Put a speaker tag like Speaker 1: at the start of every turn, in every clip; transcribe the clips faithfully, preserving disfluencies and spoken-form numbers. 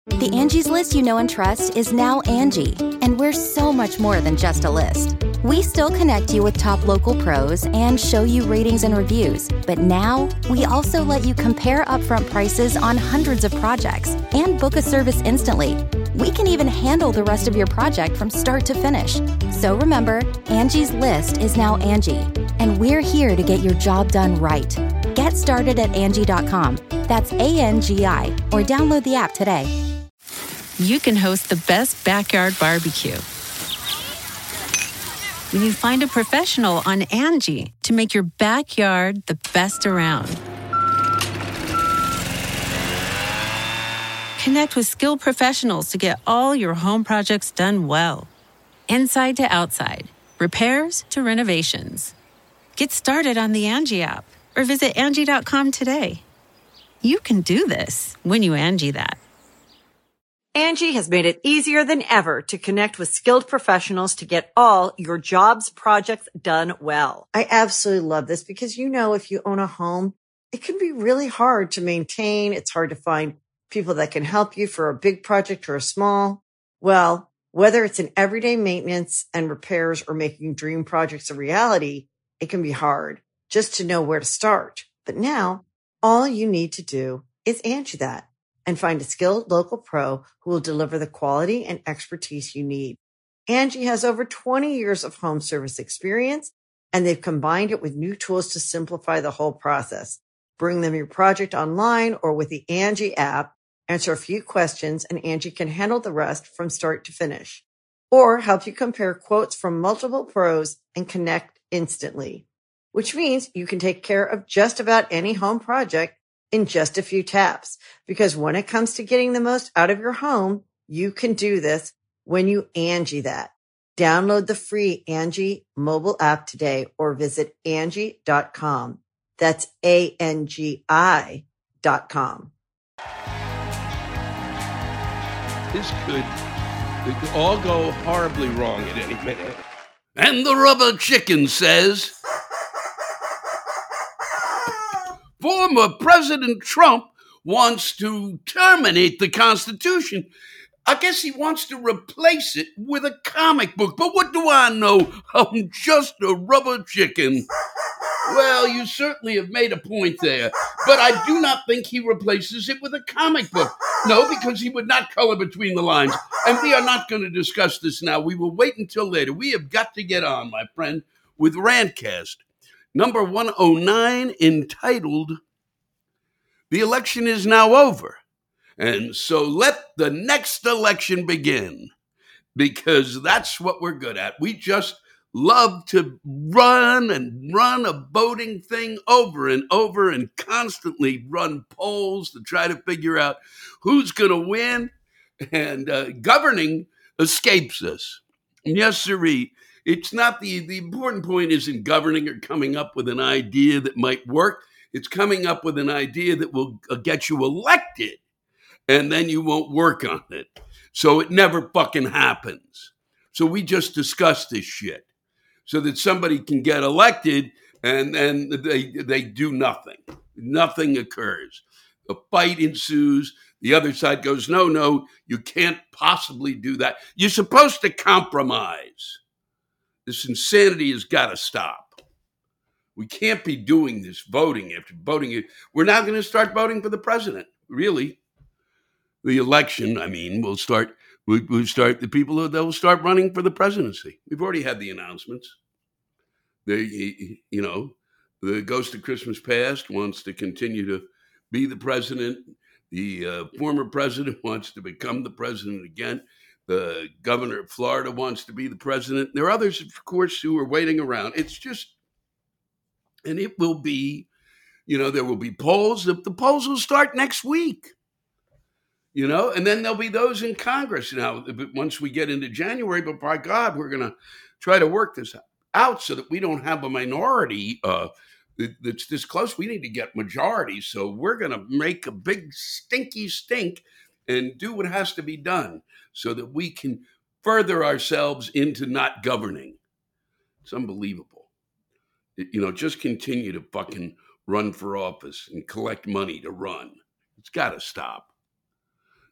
Speaker 1: The Angie's List you know and trust is now Angie, and we're so much more than just a list. We still connect you with top local pros and show you ratings and reviews, but now we also let you compare upfront prices on hundreds of projects and book a service instantly. We can even handle the rest of your project from start to finish. So remember, Angie's List is now Angie, and we're here to get your job done right. Get started at Angie dot com. That's A N G I, or download the app today.
Speaker 2: You can host the best backyard barbecue when you find a professional on Angie to make your backyard the best around. Connect with skilled professionals to get all your home projects done well. Inside to outside, repairs to renovations. Get started on the Angie app or visit Angie dot com today. You can do this when you Angie that.
Speaker 3: Angie has made it easier than ever to connect with skilled professionals to get all your jobs projects done well. I absolutely love this because, you know, if you own a home, it can be really hard to maintain. It's hard to find people that can help you for a big project or a small. Well, whether it's in everyday maintenance and repairs or making dream projects a reality, it can be hard just to know where to start. But now all you need to do is Angie that and find a skilled local pro who will deliver the quality and expertise you need. Angie has over twenty years of home service experience, and they've combined it with new tools to simplify the whole process. Bring them your project online or with the Angie app, answer a few questions, and Angie can handle the rest from start to finish. Or help you compare quotes from multiple pros and connect instantly, which means you can take care of just about any home project in just a few taps. Because when it comes to getting the most out of your home, you can do this when you Angie that. Download the free Angie mobile app today or visit Angie dot com. That's A N G I dot com.
Speaker 4: This could, it could all go horribly wrong at any minute. And the rubber chicken says, former President Trump wants to terminate the Constitution. I guess he wants to replace it with a comic book. But what do I know? I'm just a rubber chicken. Well, you certainly have made a point there. But I do not think he replaces it with a comic book. No, because he would not color between the lines. And we are not going to discuss this now. We will wait until later. We have got to get on, my friend, with Rantcast number one oh nine, entitled, "The Election is Now Over. And so let the next election begin," because that's what we're good at. We just love to run and run a voting thing over and over and constantly run polls to try to figure out who's going to win. And uh, governing escapes us. Yes, sirree. It's not the, the important point isn't governing or coming up with an idea that might work. It's coming up with an idea that will uh, get you elected, and then you won't work on it. So it never fucking happens. So we just discuss this shit so that somebody can get elected, and then they they do nothing. Nothing occurs. A fight ensues. The other side goes, no, no, you can't possibly do that. You're supposed to compromise. This insanity has got to stop. We can't be doing this voting after voting. We're now going to start voting for the president, really. The election, I mean, we'll start, we'll, we'll start the people that will start running for the presidency. We've already had the announcements. They, you know, the Ghost of Christmas Past wants to continue to be the president. The uh, former president wants to become the president again. The governor of Florida wants to be the president. There are others, of course, who are waiting around. It's just, and it will be, you know, there will be polls. The, the polls will start next week, you know, and then there'll be those in Congress. Now, once we get into January, but by God, we're going to try to work this out so that we don't have a minority uh, that's this close. We need to get majority. So we're going to make a big stinky stink and do what has to be done so that we can further ourselves into not governing. It's unbelievable. It, you know, just continue to fucking run for office and collect money to run. It's got to stop.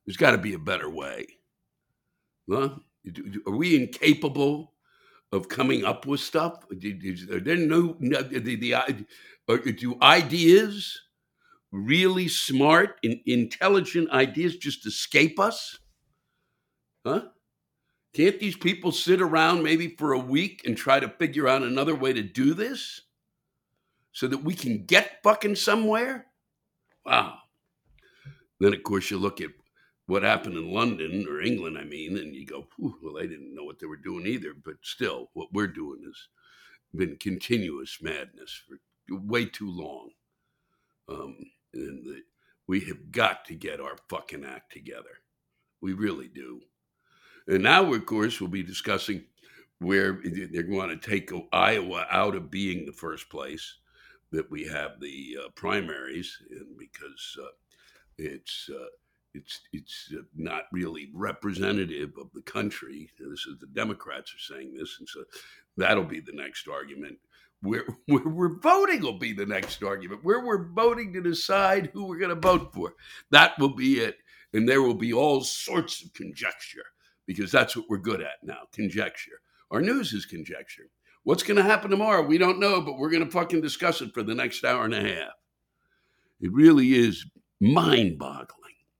Speaker 4: There's got to be a better way. Huh? Are we incapable of coming up with stuff? Are there no, no the, the, uh, do ideas, really smart and intelligent ideas, just escape us? Huh? Can't these people sit around maybe for a week and try to figure out another way to do this so that we can get fucking somewhere? Wow. Then, of course, you look at what happened in London or England, I mean, and you go, well, they didn't know what they were doing either. But still, what we're doing has been continuous madness for way too long. Um, and the, we have got to get our fucking act together. We really do. And now, of course, we'll be discussing where they're going to take Iowa out of being the first place that we have the uh, primaries, and because uh, it's uh, it's it's not really representative of the country. This is the Democrats are saying this, and so that'll be the next argument. Where, where we're voting will be the next argument. Where we're voting to decide who we're going to vote for. That will be it, and there will be all sorts of conjecture, because that's what we're good at now, conjecture. Our news is conjecture. What's going to happen tomorrow? We don't know, but we're going to fucking discuss it for the next hour and a half. It really is mind-boggling.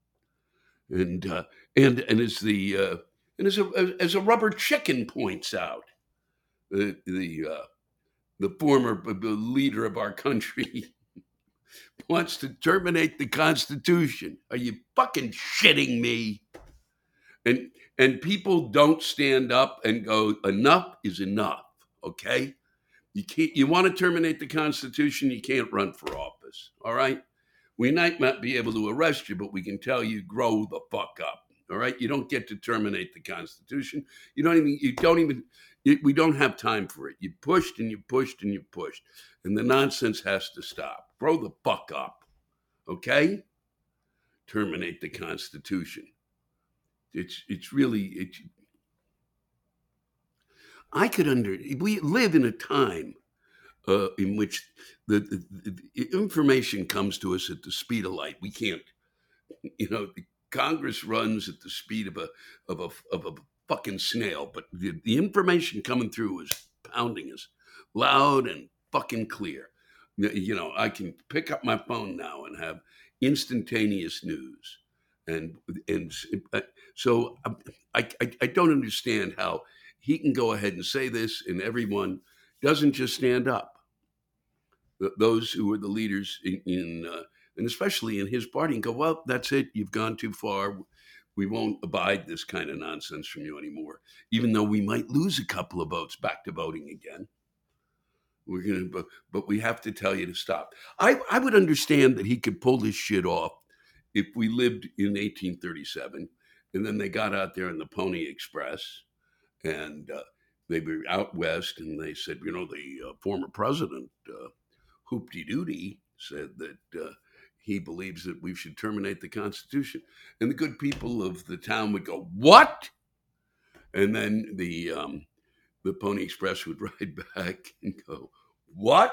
Speaker 4: And uh, and and as the uh, and as a as a rubber chicken points out, the the uh, the former leader of our country wants to terminate the Constitution. Are you fucking shitting me? And and people don't stand up and go, enough is enough, okay? You can't. You want to terminate the Constitution, you can't run for office, all right? We might not be able to arrest you, but we can tell you, grow the fuck up, all right? You don't get to terminate the Constitution. You don't even, you don't even, you, we don't have time for it. You pushed and you pushed and you pushed, and the nonsense has to stop. Grow the fuck up, okay? Terminate the Constitution. It's it's really, it's, I could under, we live in a time uh, in which the, the, the information comes to us at the speed of light. We can't, you know, the Congress runs at the speed of a, of a, of a fucking snail, but the, the information coming through is pounding us loud and fucking clear. You know, I can pick up my phone now and have instantaneous news. And and so I, I I don't understand how he can go ahead and say this and everyone doesn't just stand up. Those who are the leaders in, in uh, and especially in his party, and go, well, that's it. You've gone too far. We won't abide this kind of nonsense from you anymore, even though we might lose a couple of votes back to voting again. We're gonna, but, but we have to tell you to stop. I, I would understand that he could pull this shit off if we lived in eighteen thirty-seven, and then they got out there in the Pony Express, and uh, they were out west, and they said, you know, the uh, former president, uh, Hoopty-Doody, said that uh, he believes that we should terminate the Constitution. And the good people of the town would go, what? And then the um, the Pony Express would ride back and go, what?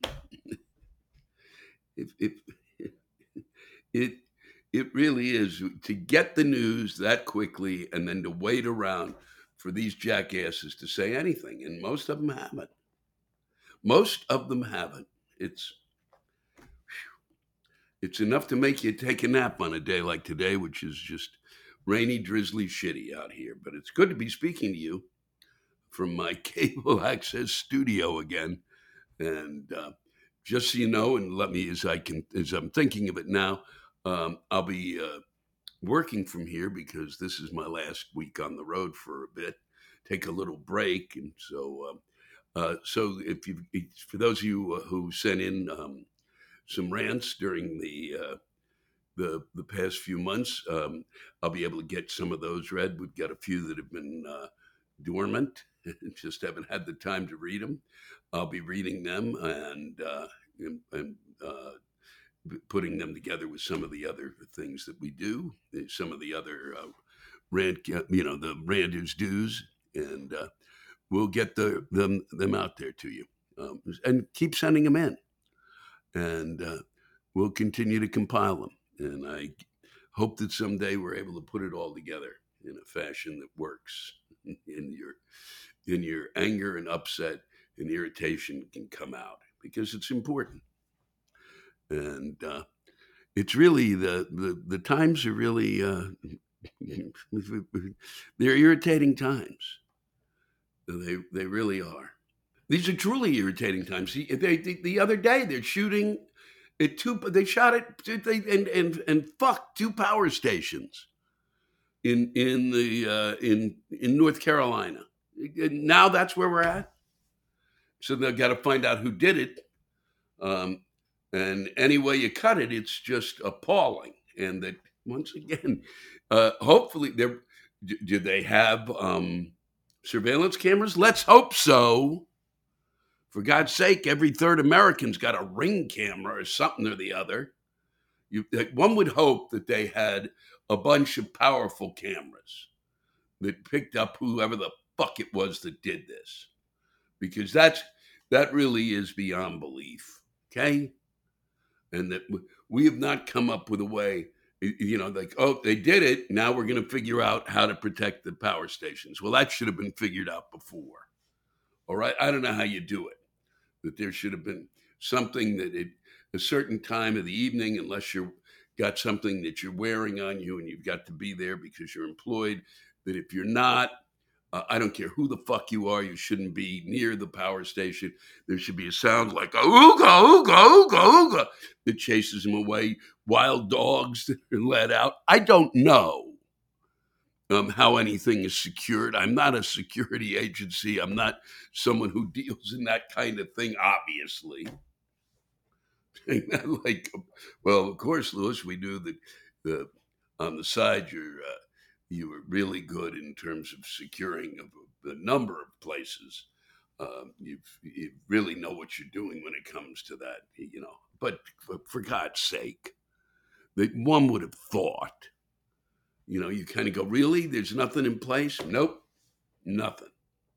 Speaker 4: if, if, it It really is to get the news that quickly and then to wait around for these jackasses to say anything. And most of them haven't. Most of them haven't. It's it's enough to make you take a nap on a day like today, which is just rainy, drizzly, shitty out here. But it's good to be speaking to you from my cable access studio again. And uh, just so you know, and let me, as I can, as I'm thinking of it now, Um, I'll be uh, working from here because this is my last week on the road for a bit. Take a little break, and so uh, uh, so if you, for those of you who sent in um, some rants during the uh, the the past few months, um, I'll be able to get some of those read. We've got a few that have been uh, dormant, just haven't had the time to read them. I'll be reading them and uh, and. and uh, putting them together with some of the other things that we do, some of the other uh, rant, you know, the Randers dues, and uh, we'll get the, them them out there to you, um, and keep sending them in, and uh, we'll continue to compile them. And I hope that someday we're able to put it all together in a fashion that works. In your in your anger and upset and irritation can come out because it's important. And uh, it's really the, the the times are really uh, they're irritating times. They they really are. These are truly irritating times. See, they, they, the other day they're shooting at two. They shot it they, and and and fuck two power stations in in the uh, in in North Carolina. Now that's where we're at. So they've got to find out who did it. Um, and any way you cut it, it's just appalling. And that once again, uh, hopefully, they're, do, do they have um, surveillance cameras? Let's hope so. For God's sake, every third American's got a Ring camera or something or the other. You, like, one would hope that they had a bunch of powerful cameras that picked up whoever the fuck it was that did this, because that's that really is beyond belief. Okay, and that we have not come up with a way. You know, like, oh, they did it. Now we're going to figure out how to protect the power stations. Well, that should have been figured out before. All right, I don't know how you do it. That there should have been something that at a certain time of the evening, unless you've got something that you're wearing on you and you've got to be there because you're employed, that if you're not, uh, I don't care who the fuck you are, you shouldn't be near the power station. There should be a sound like a ooga, ooga, ooga, ooga that chases them away. Wild dogs that are let out. I don't know um, how anything is secured. I'm not a security agency. I'm not someone who deals in that kind of thing, obviously. Like, well, of course, Lewis, we knew that the, on the side you're uh, you were really good in terms of securing a, a number of places. Um, you you really know what you're doing when it comes to that, you know. But for, for God's sake, that one would have thought, you know, you kind of go, really? There's nothing in place? Nope, nothing.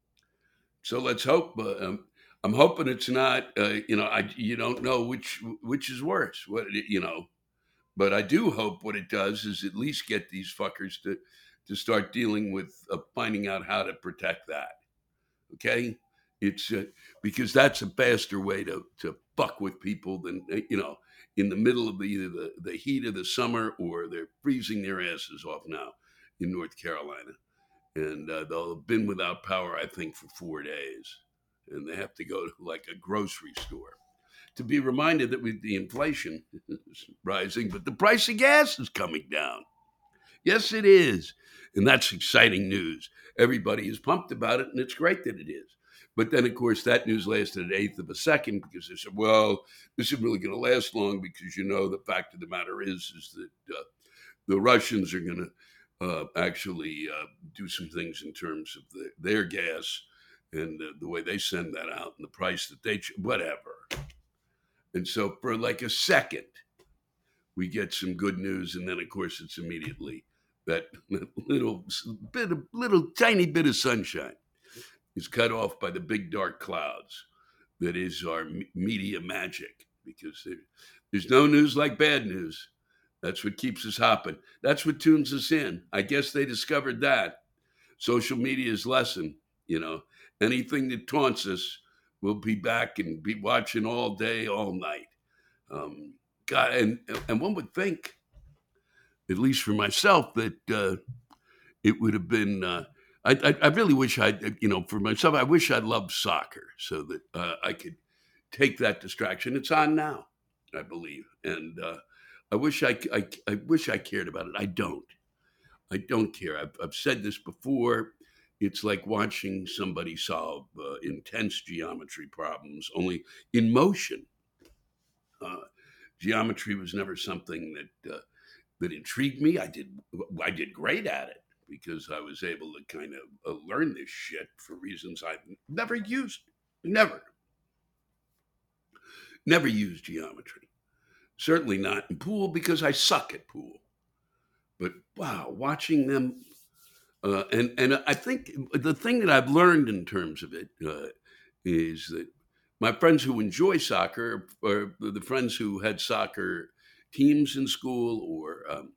Speaker 4: So let's hope. Uh, um, I'm hoping it's not. Uh, you know, I you don't know which which is worse. What you know, but I do hope what it does is at least get these fuckers to to start dealing with uh, finding out how to protect that. Okay, it's uh, because that's a faster way to to fuck with people than, you know, in the middle of the, either the the heat of the summer or they're freezing their asses off now in North Carolina. And uh, they'll have been without power, I think, for four days. And they have to go to like a grocery store to be reminded that with the inflation is rising, but the price of gas is coming down. Yes, it is. And that's exciting news. Everybody is pumped about it, and it's great that it is. But then, of course, that news lasted an eighth of a second because they said, well, this isn't really going to last long because, you know, the fact of the matter is, is that uh, the Russians are going to Uh, actually uh, do some things in terms of the, their gas and uh, the way they send that out and the price that they, ch- whatever. And so for like a second, we get some good news. And then, of course, it's immediately that little bit of, little tiny bit of sunshine is cut off by the big dark clouds that is our m- media magic, because there, there's no news like bad news. That's what keeps us hopping. That's what tunes us in. I guess they discovered that. Social media's lesson, you know, anything that taunts us, we'll be back and be watching all day, all night. Um, God, and and one would think, at least for myself, that uh, it would have been. Uh, I, I I really wish I, you know, for myself, I wish I loved soccer so that uh, I could take that distraction. It's on now, I believe, and. Uh, I wish I, I, I wish I cared about it. I don't. I don't care. I've, I've said this before. It's like watching somebody solve uh, intense geometry problems, only in motion. Uh, geometry was never something that uh, that intrigued me. I did I did great at it because I was able to kind of uh, learn this shit for reasons I've never used. Never. Never used geometry. Certainly not in pool because I suck at pool. But wow, watching them, uh, and and I think the thing that I've learned in terms of it uh, is that my friends who enjoy soccer are the friends who had soccer teams in school or um,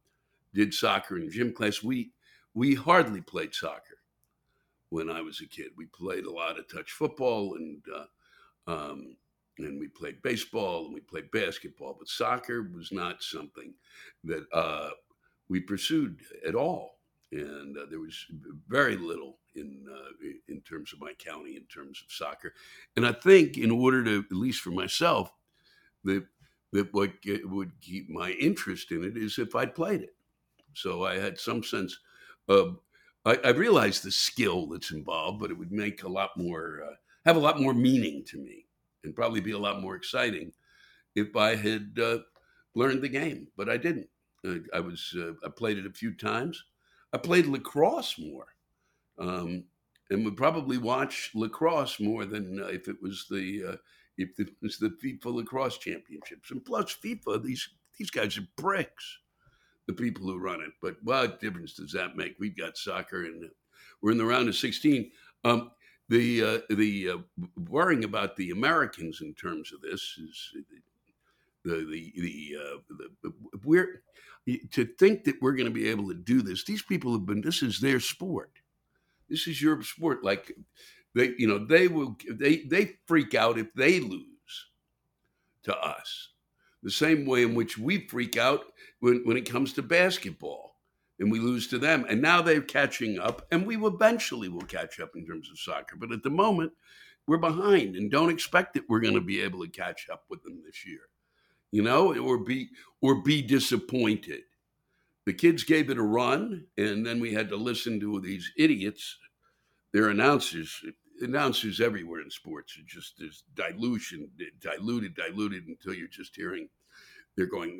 Speaker 4: did soccer in gym class. We we hardly played soccer when I was a kid. We played a lot of touch football and uh, um, and we played baseball and we played basketball, but soccer was not something that uh, we pursued at all. And uh, there was very little in uh, in terms of my county in terms of soccer. And I think in order to, at least for myself, that that what would keep my interest in it is if I'd played it. So I had some sense of, I, I realized the skill that's involved, but it would make a lot more, uh, have a lot more meaning to me and probably be a lot more exciting if I had uh, learned the game, but I didn't. Uh, I was, uh, I played it a few times. I played lacrosse more um, and would probably watch lacrosse more than uh, if it was the, uh, if it was the FIFA lacrosse championships. And plus FIFA, these, these guys are bricks, the people who run it. But what difference does that make? We've got soccer and we're in the round of sixteen. Um, the uh, the uh, worrying about the Americans in terms of this is the the the, uh, the, the we're to think that we're going to be able to do this. These people have been. This is their sport. This is your sport. Like they, you know, they will. They they freak out if they lose to us. The same way in which we freak out when, when it comes to basketball and we lose to them. And now they're catching up, and we eventually will catch up in terms of soccer. But at the moment, we're behind, and don't expect that we're going to be able to catch up with them this year, you know, or be or be disappointed. The kids gave it a run, and then we had to listen to these idiots. They're announcers. Announcers everywhere in sports are just there's dilution, diluted, diluted until you're just hearing they're going.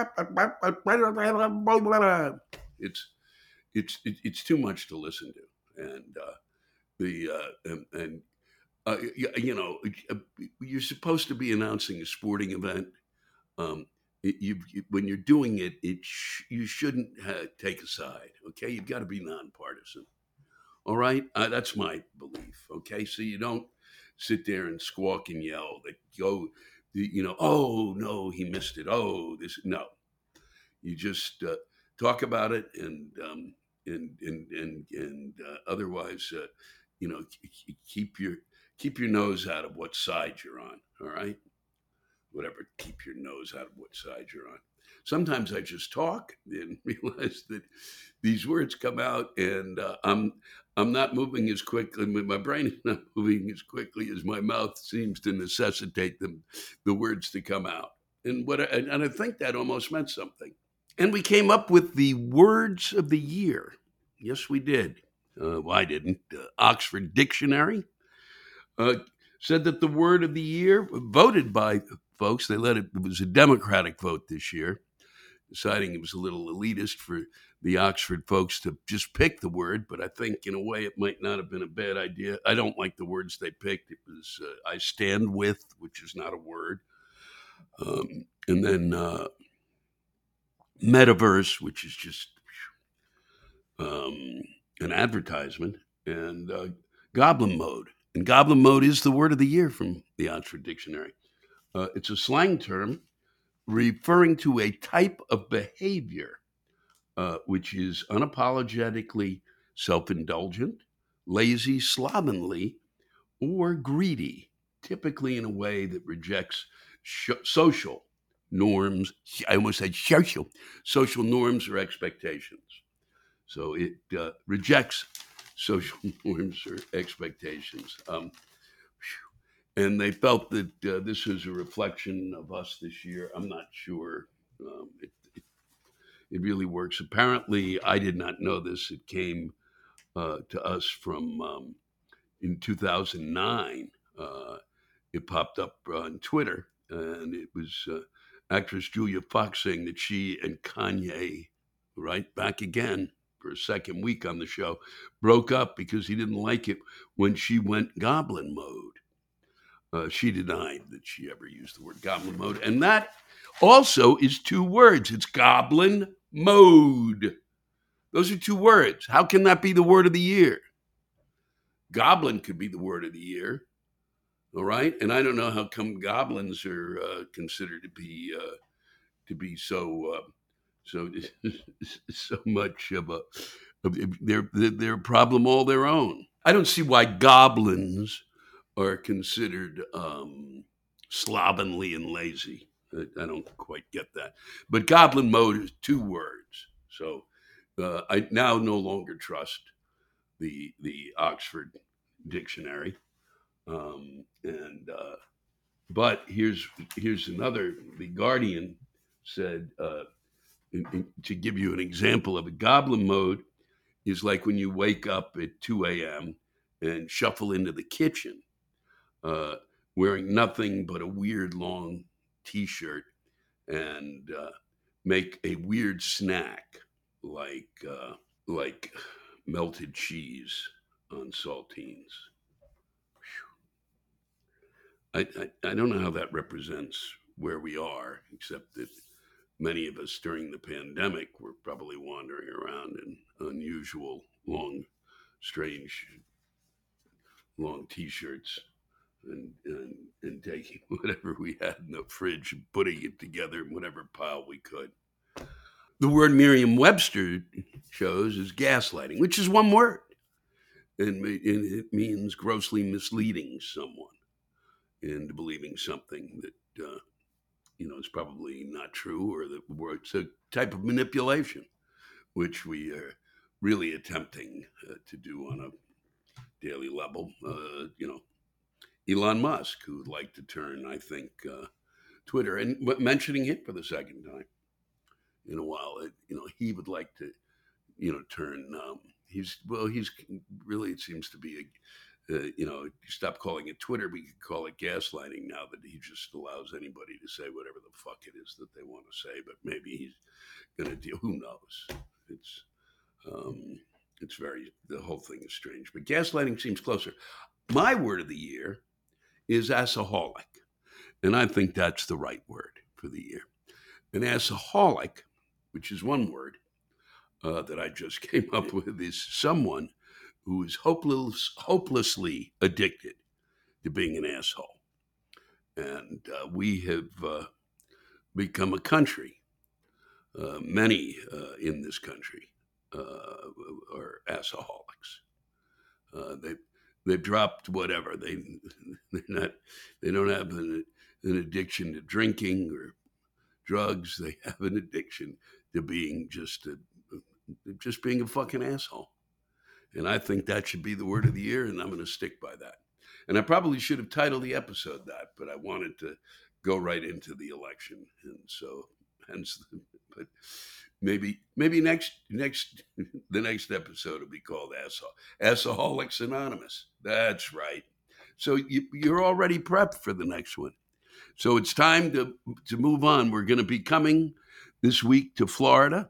Speaker 4: It's it's it's too much to listen to, and uh, the uh, and, and uh, you know you're supposed to be announcing a sporting event. Um, it, you, you when you're doing it, it sh- you shouldn't ha- take a side. Okay, you've got to be nonpartisan. All right, uh, that's my belief. Okay, so you don't sit there and squawk and yell that go, you know, oh no, he missed it. Oh, this no. You just uh, talk about it and um, and and and and uh, otherwise, uh, you know, keep your keep your nose out of what side you're on. All right, whatever. Keep your nose out of what side you're on. Sometimes I just talk and realize that these words come out, and uh, I'm I'm not moving as quickly. My brain is not moving as quickly as my mouth seems to necessitate them, the words to come out. And what and, and I think that almost meant something. And we came up with the words of the year. Yes, we did. Uh, well, I didn't. Uh, Oxford Dictionary uh, said that the word of the year, voted by folks, they let it. It was a Democratic vote this year, deciding it was a little elitist for the Oxford folks to just pick the word, but I think in a way it might not have been a bad idea. I don't like the words they picked. It was uh, I stand with, which is not a word. Um, and then uh, metaverse, which is just um, an advertisement, and uh, goblin mode. And goblin mode is the word of the year from the Oxford Dictionary. Uh, it's a slang term referring to a type of behavior uh, which is unapologetically self-indulgent, lazy, slovenly, or greedy, typically in a way that rejects sh- social norms. I almost said social, social norms or expectations. So it uh, rejects social norms or expectations. Um, and they felt that uh, this is a reflection of us this year. I'm not sure. Um, it, it, it really works. Apparently, I did not know this. It came uh, to us from um, in two thousand nine. Uh, it popped up on Twitter, and it was uh, actress Julia Fox saying that she and Kanye, right, back again for a second week on the show, broke up because he didn't like it when she went goblin mode. Uh, she denied that she ever used the word goblin mode. And that also is two words. It's goblin mode. Those are two words. How can that be the word of the year? Goblin could be the word of the year. All right. And I don't know how come goblins are uh, considered to be uh, to be so uh, So so much of a of their their problem all their own. I don't see why goblins are considered um, slovenly and lazy. I, I don't quite get that. But goblin mode is two words. So uh, I now no longer trust the the Oxford Dictionary. Um, and uh, but here's here's another. The Guardian said uh, in, in, to give you an example of a goblin mode is like when you wake up at two a.m. and shuffle into the kitchen uh, wearing nothing but a weird long T-shirt and uh, make a weird snack like uh, like melted cheese on saltines. I, I I don't know how that represents where we are, except that many of us during the pandemic were probably wandering around in unusual long, strange, long T-shirts and, and and taking whatever we had in the fridge and putting it together in whatever pile we could. The word Merriam-Webster shows is gaslighting, which is one word, and it means grossly misleading someone into believing something that uh, you know is probably not true, or that it's a type of manipulation, which we are really attempting uh, to do on a daily level. Uh, you know. Elon Musk, who would like to turn, I think, uh, Twitter, and mentioning it for the second time in a while, it, you know, he would like to, you know, turn, um, he's, well, he's really, it seems to be, a, uh, you know, stop calling it Twitter, we could call it gaslighting now that he just allows anybody to say whatever the fuck it is that they want to say, but maybe he's going to deal, who knows? It's, um, it's very, the whole thing is strange, but gaslighting seems closer. My word of the year is assaholic. And I think that's the right word for the year. An assaholic, which is one word uh, that I just came up with, is someone who is hopeless, hopelessly addicted to being an asshole. And uh, we have uh, become a country, uh, many uh, in this country uh, are assaholics. Uh, they They've dropped whatever. They they're not. They don't have an, an addiction to drinking or drugs. They have an addiction to being just a just being a fucking asshole. And I think that should be the word of the year, and I'm going to stick by that. And I probably should have titled the episode that, but I wanted to go right into the election, and so hence. The, but maybe maybe next next the next episode will be called Asshole Assaholics Anonymous. That's right. So you, you're already prepped for the next one. So it's time to to move on. We're going to be coming this week to Florida.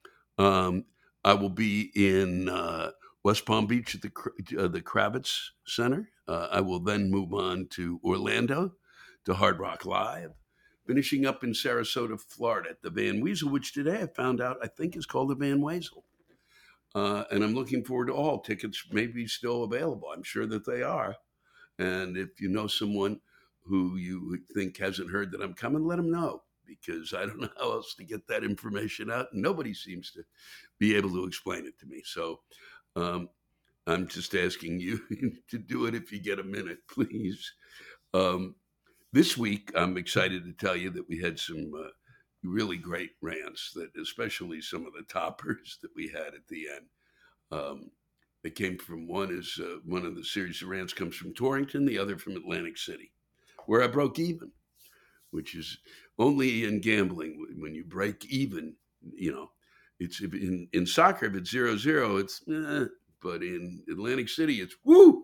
Speaker 4: Um, I will be in uh, West Palm Beach at the uh, the Kravitz Center. Uh, I will then move on to Orlando to Hard Rock Live, finishing up in Sarasota, Florida at the Van Wezel, which today I found out I think is called the Van Wezel. Uh, and I'm looking forward to all. Tickets may be still available. I'm sure that they are. And if you know someone who you think hasn't heard that I'm coming, let them know, because I don't know how else to get that information out. Nobody seems to be able to explain it to me. So um, I'm just asking you to do it if you get a minute, please. Um, this week, I'm excited to tell you that we had some uh, really great rants, that especially some of the toppers that we had at the end. Um, they came from, one is uh, one of the series of rants comes from Torrington, the other from Atlantic City, where I broke even, which is only in gambling when you break even. You know, it's in, in soccer, if it's zero zero, it's eh, but in Atlantic City, it's woo.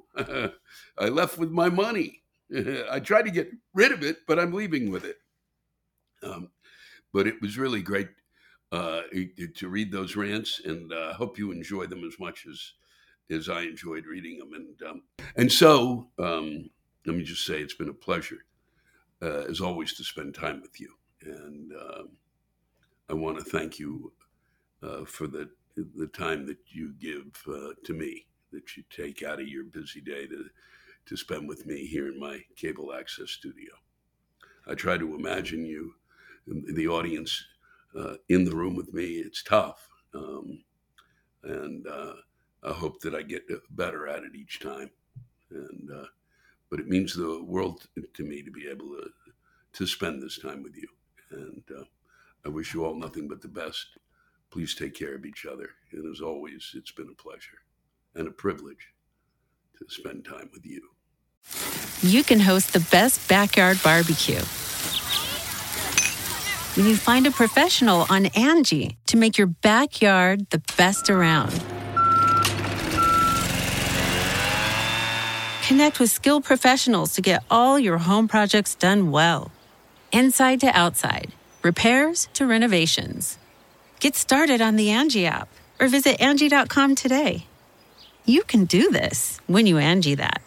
Speaker 4: I left with my money. I tried to get rid of it, but I'm leaving with it. Um, but it was really great uh, to read those rants, and I uh, hope you enjoy them as much as as I enjoyed reading them. And um, and so um, let me just say, it's been a pleasure, uh, as always, to spend time with you. And uh, I want to thank you uh, for the the time that you give uh, to me, that you take out of your busy day to to spend with me here in my cable access studio. I try to imagine you, the audience, uh, in the room with me. It's tough. Um, and uh, I hope that I get better at it each time. And uh, but it means the world to me to be able to, to spend this time with you. And uh, I wish you all nothing but the best. Please take care of each other. And as always, it's been a pleasure and a privilege to spend time with you.
Speaker 2: You can host the best backyard barbecue when you find a professional on Angie to make your backyard the best around. Connect with skilled professionals to get all your home projects done well. Inside to outside, repairs to renovations. Get started on the Angie app or visit Angie dot com today. You can do this when you Angie that.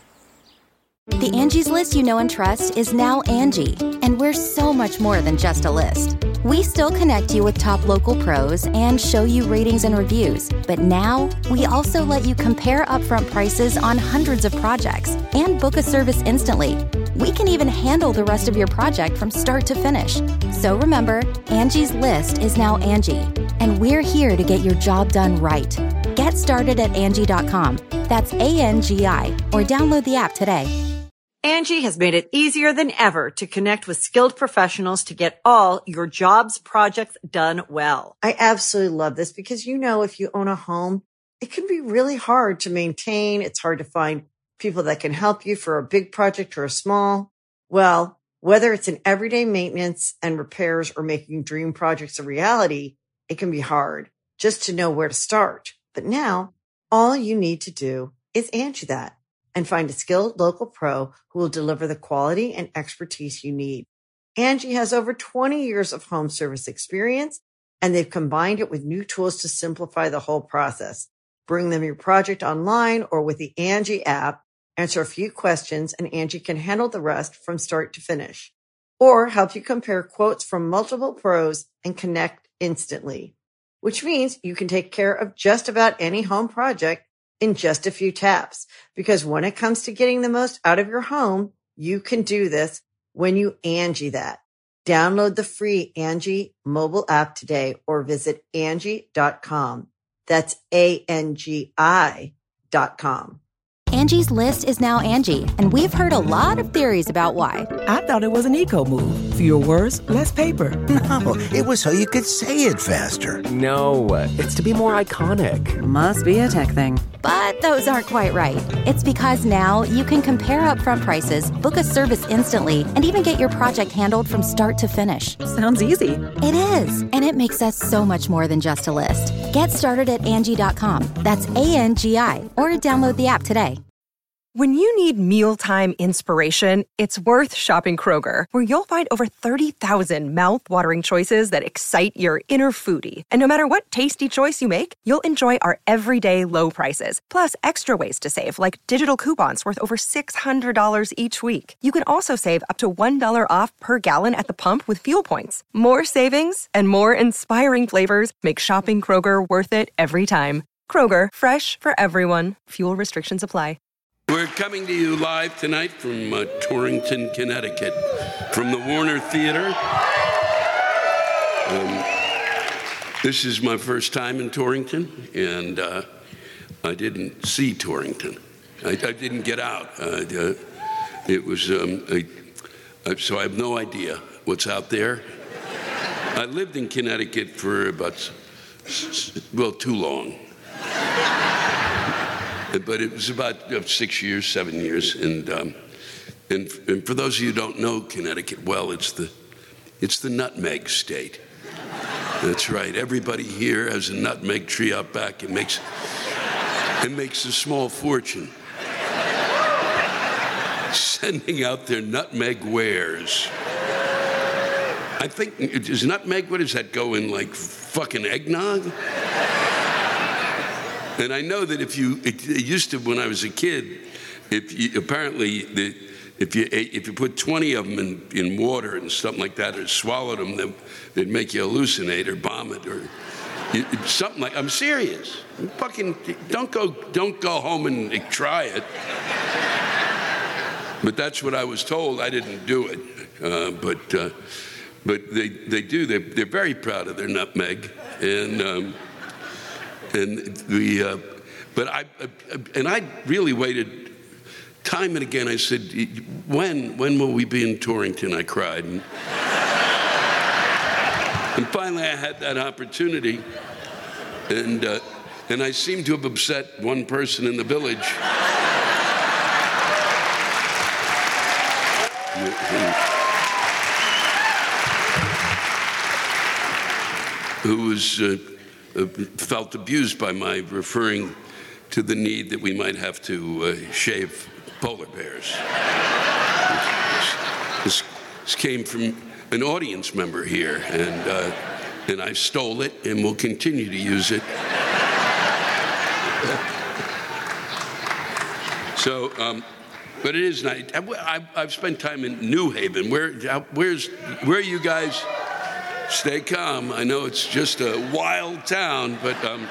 Speaker 1: The Angie's List you know and trust is now Angie, and we're so much more than just a list. We still connect you with top local pros and show you ratings and reviews, but now we also let you compare upfront prices on hundreds of projects and book a service instantly. We can even handle the rest of your project from start to finish. So remember, Angie's List is now Angie, and we're here to get your job done right. Get started at Angie dot com. That's A N G I, or download the app today.
Speaker 3: Angie has made it easier than ever to connect with skilled professionals to get all your jobs projects done well. I absolutely love this because, you know, if you own a home, it can be really hard to maintain. It's hard to find people that can help you for a big project or a small. Well, whether it's in everyday maintenance and repairs or making dream projects a reality, it can be hard just to know where to start. But now all you need to do is Angie that and find a skilled local pro who will deliver the quality and expertise you need. Angie has over twenty years of home service experience, and they've combined it with new tools to simplify the whole process. Bring them your project online or with the Angie app, answer a few questions, and Angie can handle the rest from start to finish. Or help you compare quotes from multiple pros and connect instantly, which means you can take care of just about any home project in just a few taps. Because when it comes to getting the most out of your home, you can do this when you Angie that. Download the free Angie mobile app today or visit Angie dot com. That's A N G I dot com.
Speaker 1: Angie's List is now Angie, and we've heard a lot of theories about why.
Speaker 5: I thought it was an eco move. Fewer words, less paper.
Speaker 6: No, it was so you could say it faster.
Speaker 7: No, it's to be more iconic.
Speaker 8: Must be a tech thing.
Speaker 1: But those aren't quite right. It's because now you can compare upfront prices, book a service instantly, and even get your project handled from start to finish.
Speaker 8: Sounds easy.
Speaker 1: It is, and it makes us so much more than just a list. Get started at Angie dot com. That's A N G I, or download the app today.
Speaker 9: When you need mealtime inspiration, it's worth shopping Kroger, where you'll find over thirty thousand mouth-watering choices that excite your inner foodie. And no matter what tasty choice you make, you'll enjoy our everyday low prices, plus extra ways to save, like digital coupons worth over six hundred dollars each week. You can also save up to one dollar off per gallon at the pump with fuel points. More savings and more inspiring flavors make shopping Kroger worth it every time. Kroger, fresh for everyone. Fuel restrictions apply.
Speaker 4: We're coming to you live tonight from uh, Torrington, Connecticut, from the Warner Theater. Um, this is my first time in Torrington, and uh, I didn't see Torrington. I, I didn't get out. Uh, uh, it was, um, I, I, so I have no idea what's out there. I lived in Connecticut for about, well, too long. But it was about uh, six years, seven years, and, um, and and for those of you who don't know Connecticut well, it's the it's the nutmeg state. That's right. Everybody here has a nutmeg tree out back. It makes it makes a small fortune sending out their nutmeg wares. I think is nutmeg. What does that go in, like fucking eggnog? And I know that if you, it, it used to, when I was a kid, if you, apparently, the, if you ate, if you put twenty of them in, in water and something like that, or swallowed them, they, they'd make you hallucinate or vomit or you, something like. I'm serious. Fucking don't go, don't go home and try it. But that's what I was told. I didn't do it. Uh, but uh, but they, they do. They're, they're very proud of their nutmeg. And um, and the, uh, but I, uh, and I really waited time and again. I said, when, when will we be in Torrington? I cried. And, and finally I had that opportunity. And, uh, and I seem to have upset one person in the village. Who was uh, uh, felt abused by my referring to the need that we might have to uh, shave polar bears. This, this came from an audience member here, and uh, and I stole it, and will continue to use it. So, um, but it is nice. I, I've spent time in New Haven. Where, where's, where are you guys? Stay calm. I know it's just a wild town, but um,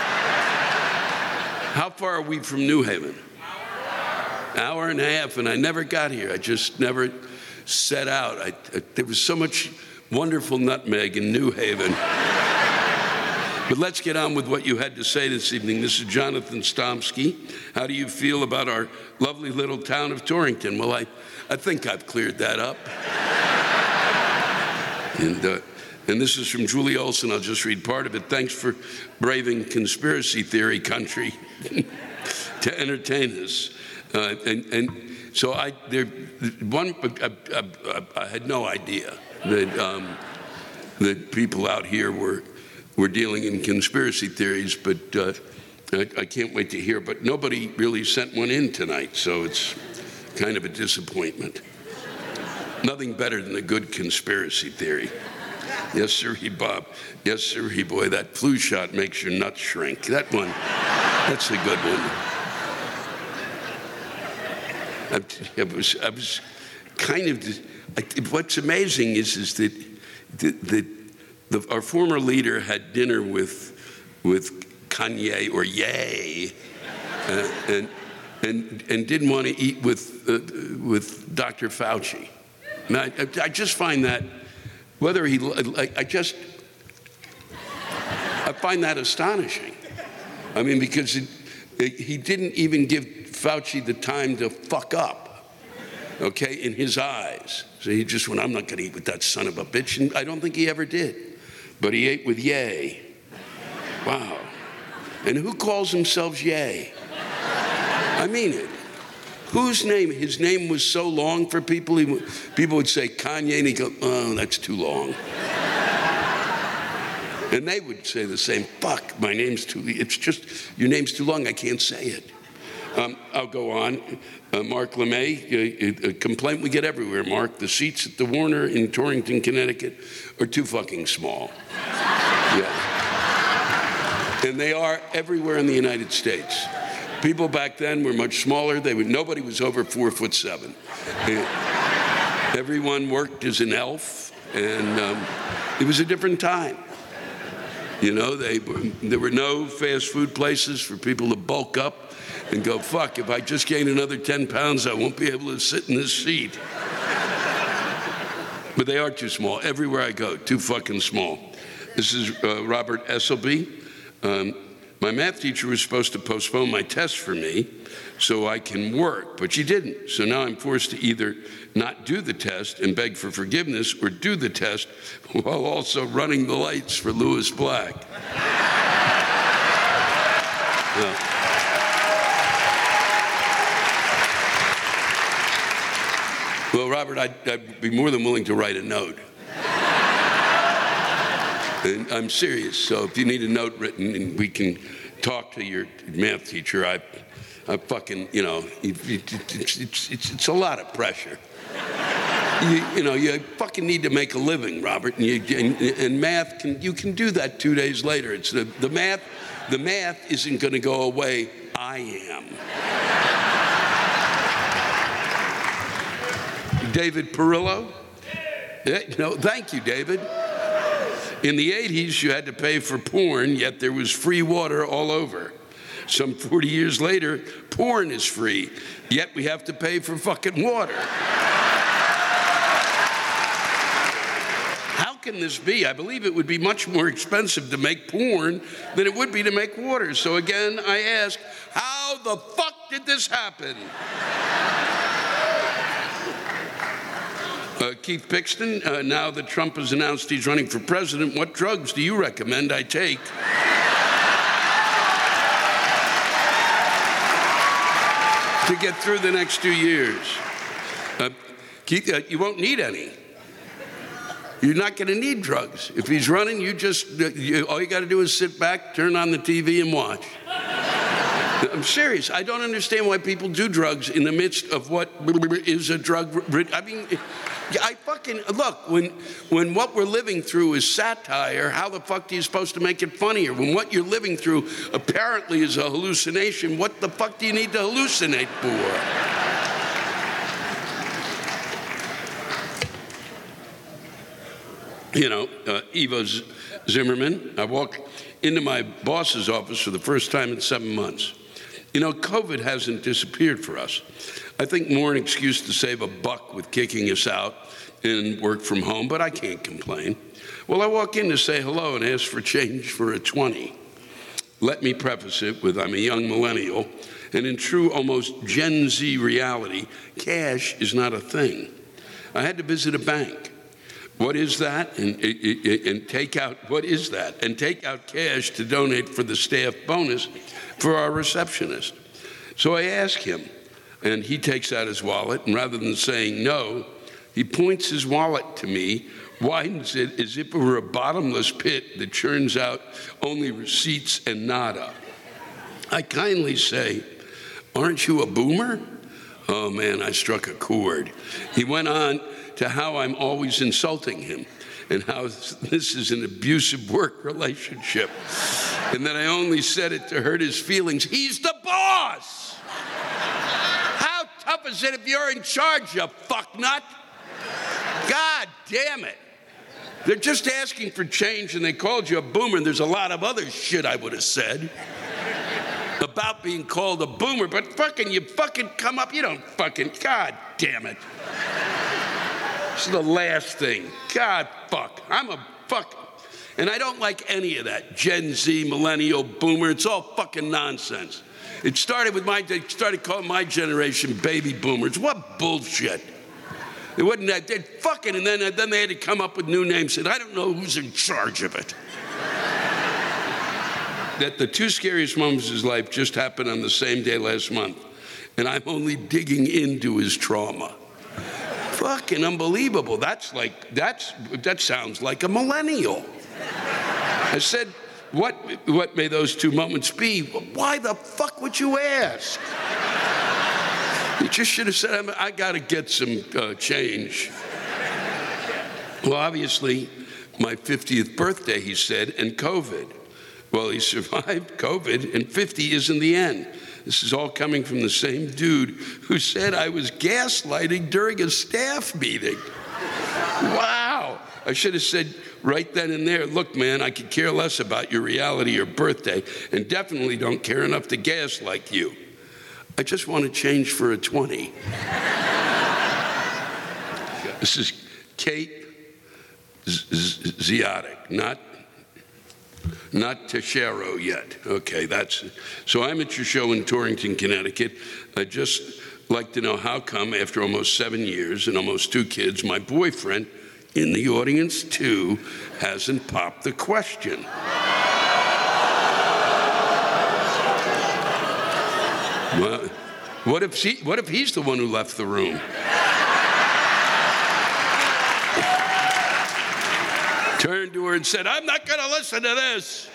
Speaker 4: how far are we from New Haven? Hour and a half, and I never got here. I just never set out. I, I, there was so much wonderful nutmeg in New Haven. But let's get on with what you had to say this evening. This is Jonathan Stomsky. How do you feel about our lovely little town of Torrington? Well, I, I think I've cleared that up. and, uh, and this is from Julie Olson. I'll just read part of it. Thanks for braving conspiracy theory country to entertain us. Uh, and, and so I, there, one, I, I, I had no idea that um, that people out here were were dealing in conspiracy theories, but uh, I, I can't wait to hear. But nobody really sent one in tonight, so it's kind of a disappointment. Nothing better than a good conspiracy theory. Yes, sir, he Bob. Yes, sir, he boy. That flu shot makes your nuts shrink. That one, that's a good one. I, I was, I was kind of. I, what's amazing is, is that that the, our former leader had dinner with with Kanye or Ye, uh, and and and didn't want to eat with uh, with Doctor Fauci. And I, I just find that whether he, I, I just I find that astonishing. I mean, because it, it, he didn't even give Fauci the time to fuck up, okay, in his eyes. So he just went, I'm not going to eat with that son of a bitch. And I don't think he ever did. But he ate with Ye. Wow. And who calls themselves Ye? I mean it. Whose name? His name was so long for people, he, people would say Kanye, and he'd go, oh, that's too long. And they would say the same, fuck, my name's too, it's just, your name's too long, I can't say it. Um, I'll go on. Uh, Mark LeMay, a, a complaint we get everywhere, Mark. The seats at the Warner in Torrington, Connecticut are too fucking small. Yeah. And they are everywhere in the United States. People back then were much smaller. They would, nobody was over four foot seven. And everyone worked as an elf, and um, it was a different time. You know, they, there were no fast food places for people to bulk up and go, fuck, if I just gain another ten pounds, I won't be able to sit in this seat. But they are too small. Everywhere I go, too fucking small. This is uh, Robert Esselby. Um, my math teacher was supposed to postpone my test for me so I can work, but she didn't. So now I'm forced to either not do the test and beg for forgiveness or do the test while also running the lights for Lewis Black. Well, Well, Robert, I'd, I'd be more than willing to write a note. And I'm serious, so if you need a note written and we can talk to your math teacher, I, I fucking, you know, it, it, it's, it's, it's, it's a lot of pressure. You, you know, you fucking need to make a living, Robert, and, you, and, and math, can, you can do that two days later. It's the, the math, the math isn't going to go away. I am. David Perillo? Yeah, no, thank you, David. In the eighties, you had to pay for porn, yet there was free water all over. Some forty years later, porn is free, yet we have to pay for fucking water. can this be? I believe it would be much more expensive to make porn than it would be to make water. So again, I ask, how the fuck did this happen? Uh, Keith Pixton, uh, now that Trump has announced he's running for president, what drugs do you recommend I take to get through the next two years? Uh, Keith, uh, you won't need any. You're not going to need drugs. If he's running, you just, you, all you got to do is sit back, turn on the T V and watch. I'm serious. I don't understand why people do drugs in the midst of what is a drug. I mean, I fucking, look, when, when what we're living through is satire, how the fuck are you supposed to make it funnier? When what you're living through apparently is a hallucination, what the fuck do you need to hallucinate for? You know, uh, Ivo Zimmerman, I walk into my boss's office for the first time in seven months. You know, COVID hasn't disappeared for us. I think more an excuse to save a buck with kicking us out and work from home, but I can't complain. Well, I walk in to say hello and ask for change for a twenty. Let me preface it with I'm a young millennial, and in true almost Gen Z reality, cash is not a thing. I had to visit a bank. What is that? And, and take out, what is that? And take out cash to donate for the staff bonus for our receptionist. So I ask him, and he takes out his wallet, and rather than saying no, he points his wallet to me, widens it as if it were a bottomless pit that churns out only receipts and nada. I kindly say, aren't you a boomer? Oh man, I struck a chord. He went on to how I'm always insulting him and how this is an abusive work relationship and that I only said it to hurt his feelings. He's the boss! How tough is it if you're in charge, you fucknut? God damn it. They're just asking for change and they called you a boomer, and there's a lot of other shit I would have said about being called a boomer, but fucking you fucking come up, you don't fucking, God damn it. This is the last thing. God, fuck. I'm a fuck. And I don't like any of that. Gen Z, millennial, boomer. It's all fucking nonsense. It started with my, they started calling my generation baby boomers. What bullshit. It wasn't that, they fucking, and then, then they had to come up with new names. And I don't know who's in charge of it. That the two scariest moments of his life just happened on the same day last month. And I'm only digging into his trauma. Fucking unbelievable. That's like, that's, that sounds like a millennial. I said, what, what may those two moments be? Why the fuck would you ask? You just should have said, I got to get some uh, change. Well, obviously, my fiftieth birthday, he said, and COVID. Well, he survived COVID, and fifty isn't the end. This is all coming from the same dude who said I was gaslighting during a staff meeting. Wow. I should have said right then and there, look, man, I could care less about your reality or birthday, and definitely don't care enough to gaslight you. I just want to change for a twenty. This is Kate Ziotic, not Not Teixeira yet. Okay, that's it. So I'm at your show in Torrington, Connecticut. I'd just like to know how come, after almost seven years and almost two kids, my boyfriend, in the audience too, hasn't popped the question. Well, what if he, what if he's the one who left the room? Turned to her and said, I'm not going to listen to this.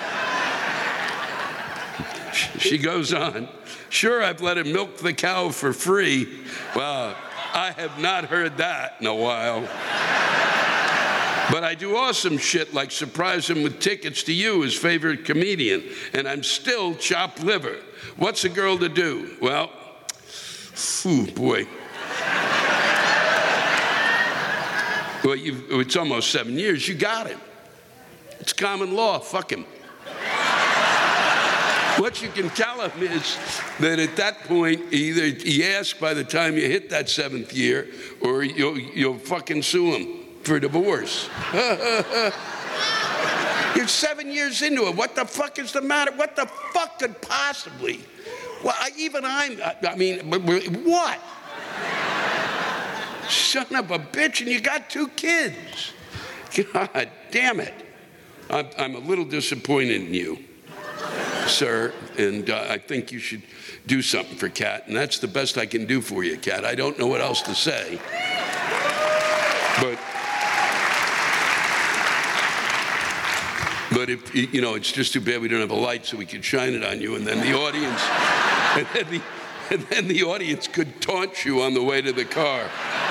Speaker 4: She goes on, sure, I've let him milk the cow for free. Well, I have not heard that in a while. But I do awesome shit like surprise him with tickets to you, his favorite comedian, and I'm still chopped liver. What's a girl to do? Well, phew, boy. Well, you've, it's almost seven years. You got him. It's common law. Fuck him. What you can tell him is that at that point, either he asks by the time you hit that seventh year, or you'll, you'll fucking sue him. for divorce. You're seven years into it. What the fuck is the matter? What the fuck could possibly? Well, I, even I'm, I, I mean, what? Son of a bitch, and you got two kids. God damn it. I'm, I'm a little disappointed in you, sir, and uh, I think you should do something for Kat, and that's the best I can do for you, Kat. I don't know what else to say. But, but if, you know, it's just too bad we don't have a light so we could shine it on you, and then the audience, and then the, and then the audience could taunt you on the way to the car.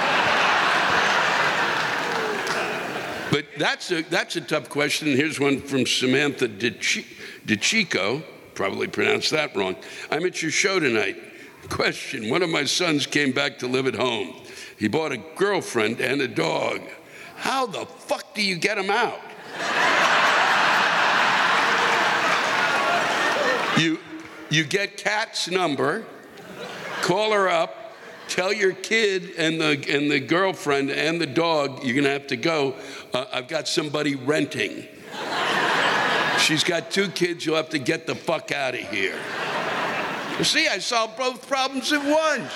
Speaker 4: But that's a, that's a tough question. Here's one from Samantha DeChico. Probably pronounced that wrong. I'm at your show tonight. Question, one of my sons came back to live at home. He bought a girlfriend and a dog. How the fuck do you get him out? you, you get Kat's number, call her up, tell your kid and the and the girlfriend and the dog you're gonna have to go. Uh, I've got somebody renting. She's got two kids. You'll have to get the fuck out of here. You see, I solved both problems at once.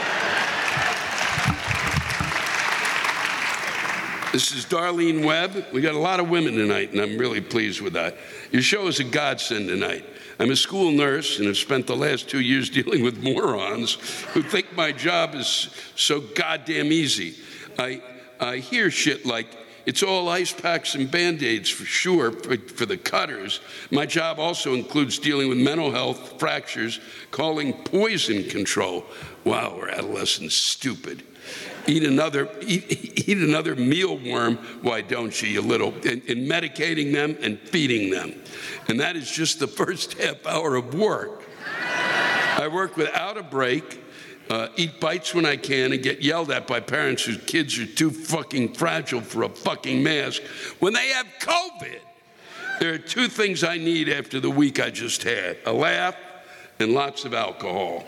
Speaker 4: This is Darlene Webb. We got a lot of women tonight, and I'm really pleased with that. Your show is a godsend tonight. I'm a school nurse and have spent the last two years dealing with morons who think my job is so goddamn easy. I, I hear shit like, it's all ice packs and Band-Aids for sure for, for the cutters. My job also includes dealing with mental health, fractures, calling poison control. Wow, we're adolescents stupid. Eat another, eat, eat another mealworm, why don't you, you little, and, and medicating them and feeding them. And that is just the first half hour of work. I work without a break, uh, eat bites when I can, and get yelled at by parents whose kids are too fucking fragile for a fucking mask when they have COVID. There are two things I need after the week I just had, a laugh and lots of alcohol.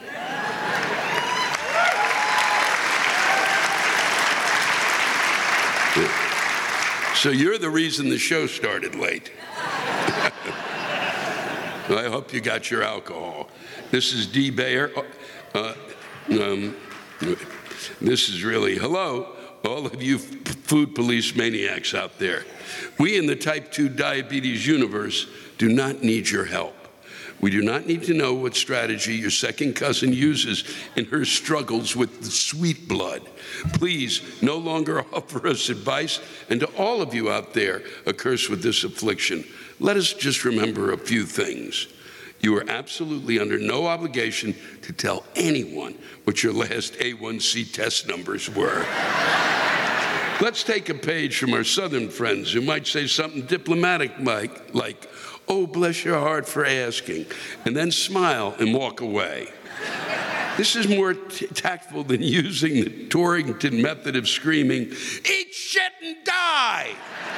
Speaker 4: So you're the reason the show started late. I hope you got your alcohol. This is Dee Bayer. Uh, um, this is really, hello, all of you food police maniacs out there. We in the type two diabetes universe do not need your help. We do not need to know what strategy your second cousin uses in her struggles with the sweet blood. Please no longer offer us advice, and to all of you out there accursed with this affliction, let us just remember a few things. You are absolutely under no obligation to tell anyone what your last A one C test numbers were. Let's take a page from our southern friends who might say something diplomatic like, like, oh, bless your heart for asking, and then smile and walk away. This is more t- tactful than using the Torrington method of screaming, eat shit and die,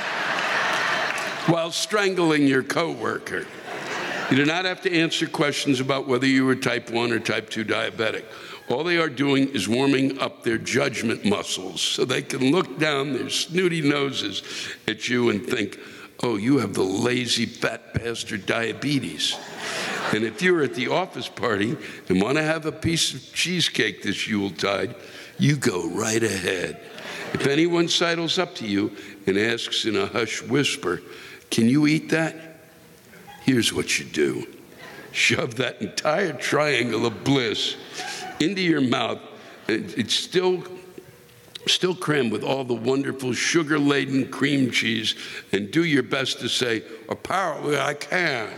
Speaker 4: while strangling your coworker. You do not have to answer questions about whether you were type one or type two diabetic. All they are doing is warming up their judgment muscles so they can look down their snooty noses at you and think, oh, you have the lazy fat bastard diabetes. And if you're at the office party and want to have a piece of cheesecake this Yuletide, you go right ahead. If anyone sidles up to you and asks in a hushed whisper, can you eat that? Here's what you do. Shove that entire triangle of bliss into your mouth. It's still Still crammed with all the wonderful sugar-laden cream cheese, and do your best to say, apparently I can.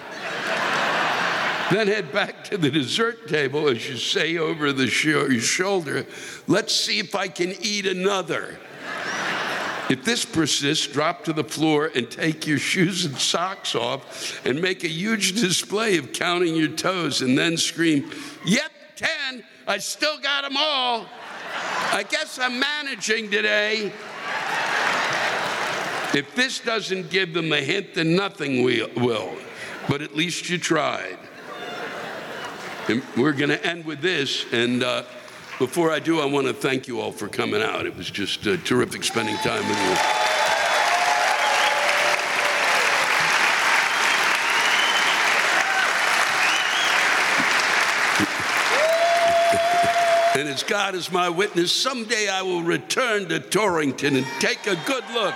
Speaker 4: Then head back to the dessert table as you say over the sh- your shoulder, let's see if I can eat another. If this persists, drop to the floor and take your shoes and socks off and make a huge display of counting your toes and then scream, yep, ten, I still got them all. I guess I'm managing today. If this doesn't give them a hint, then nothing will. But at least you tried. And we're going to end with this. And uh, before I do, I want to thank you all for coming out. It was just uh, terrific spending time with you. And as God is my witness, someday I will return to Torrington and take a good look.